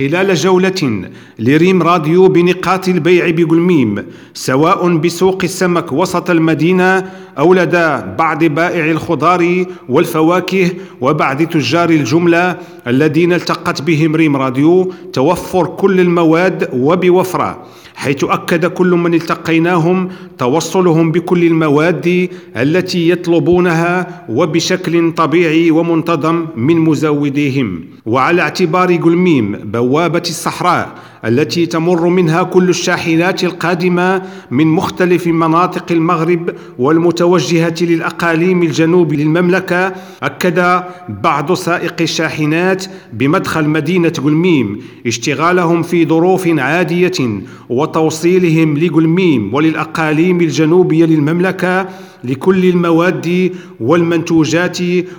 خلال جولة لريم راديو بنقاط البيع بقلميم، سواء بسوق السمك وسط المدينة أو لدى بعض بائع الخضار والفواكه وبعض تجار الجملة الذين التقت بهم ريم راديو توفر كل المواد وبوفرة، حيث أكد كل من التقيناهم توصلهم بكل المواد التي يطلبونها وبشكل طبيعي ومنتظم من مزوديهم. وعلى اعتبار قلميم بوابة الصحراء التي تمر منها كل الشاحنات القادمة من مختلف مناطق المغرب والمتوجهة للأقاليم الجنوب للمملكة، أكد بعض سائقي الشاحنات بمدخل مدينة قلميم اشتغالهم في ظروف عادية وتوصيلهم لقلميم وللأقاليم الجنوبية للمملكة لكل المواد والمنتوجات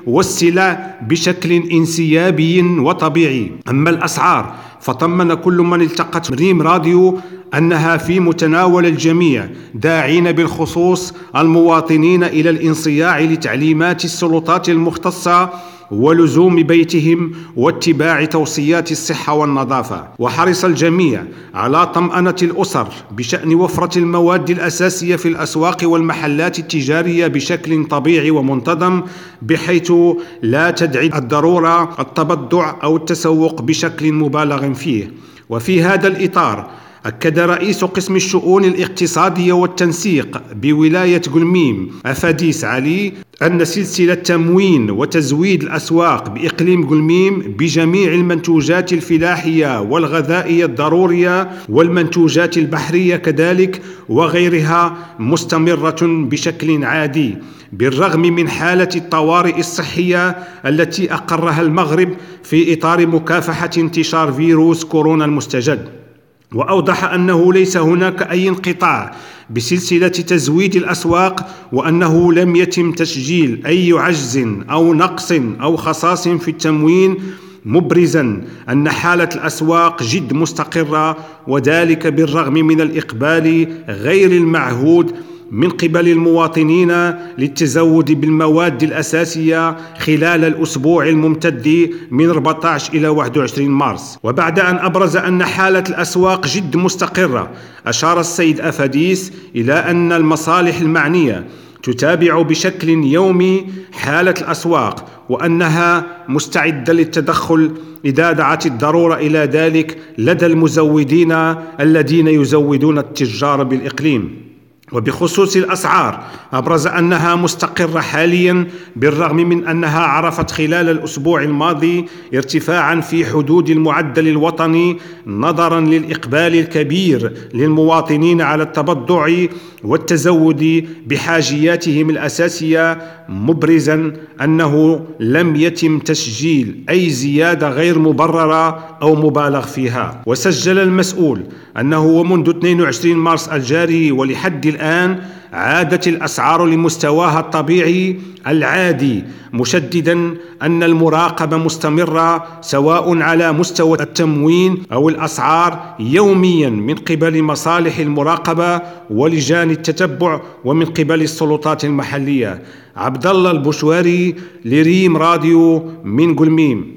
والسلع بشكل انسيابي وطبيعي. أما الأسعار فطمن كل من التقت ريم راديو أنها في متناول الجميع، داعين بالخصوص المواطنين إلى الانصياع لتعليمات السلطات المختصة ولزوم بيتهم واتباع توصيات الصحة والنظافة. وحرص الجميع على طمأنة الأسر بشأن وفرة المواد الأساسية في الأسواق والمحلات التجارية بشكل طبيعي ومنتظم، بحيث لا تدعي الضرورة التبضع أو التسوق بشكل مبالغ فيه. وفي هذا الإطار أكد رئيس قسم الشؤون الاقتصادية والتنسيق بولاية قلميم أفاديس علي أن سلسلة تموين وتزويد الأسواق بإقليم قلميم بجميع المنتوجات الفلاحية والغذائية الضرورية والمنتوجات البحرية كذلك وغيرها مستمرة بشكل عادي، بالرغم من حالة الطوارئ الصحية التي أقرها المغرب في إطار مكافحة انتشار فيروس كورونا المستجد. وأوضح أنه ليس هناك أي انقطاع بسلسلة تزويد الأسواق، وأنه لم يتم تسجيل أي عجز أو نقص أو خصاص في التموين، مبرزا أن حالة الأسواق جد مستقرة، وذلك بالرغم من الإقبال غير المعهود من قبل المواطنين للتزود بالمواد الأساسية خلال الأسبوع الممتد من 14 إلى 21 مارس. وبعد أن أبرز أن حالة الأسواق جد مستقرة، أشار السيد أفاديس إلى أن المصالح المعنية تتابع بشكل يومي حالة الأسواق، وأنها مستعدة للتدخل إذا دعت الضرورة إلى ذلك لدى المزودين الذين يزودون التجار بالإقليم. وبخصوص الأسعار أبرز أنها مستقرة حاليا، بالرغم من أنها عرفت خلال الأسبوع الماضي ارتفاعا في حدود المعدل الوطني نظرا للإقبال الكبير للمواطنين على التبضع والتزود بحاجياتهم الأساسية، مبرزا أنه لم يتم تسجيل أي زيادة غير مبررة أو مبالغ فيها. وسجل المسؤول أنه ومنذ 22 مارس الجاري ولحد الآن عادت الأسعار لمستواها الطبيعي العادي، مشددا أن المراقبة مستمرة سواء على مستوى التموين أو الأسعار يوميا من قبل مصالح المراقبة ولجان التتبع ومن قبل السلطات المحلية. عبد الله البشواري لريم راديو من قلميم.